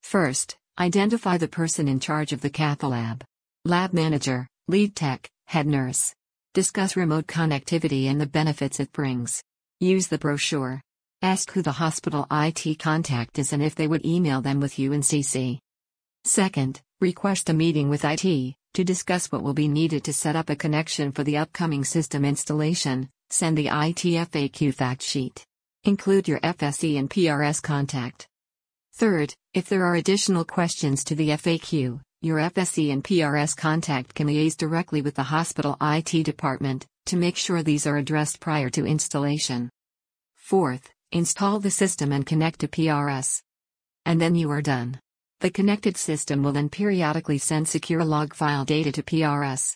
First, identify the person in charge of the cath lab. Lab manager, lead tech, head nurse. Discuss remote connectivity and the benefits it brings. Use the brochure. Ask who the hospital IT contact is and if they would email them with you in CC. Second, request a meeting with IT to discuss what will be needed to set up a connection for the upcoming system installation. Send the IT FAQ fact sheet. Include your FSE and PRS contact. Third, if there are additional questions to the FAQ, your FSE and PRS contact can liaise directly with the hospital IT department to make sure these are addressed prior to installation. Fourth, install the system and connect to PRS. And then you are done. The connected system will then periodically send secure log file data to PRS.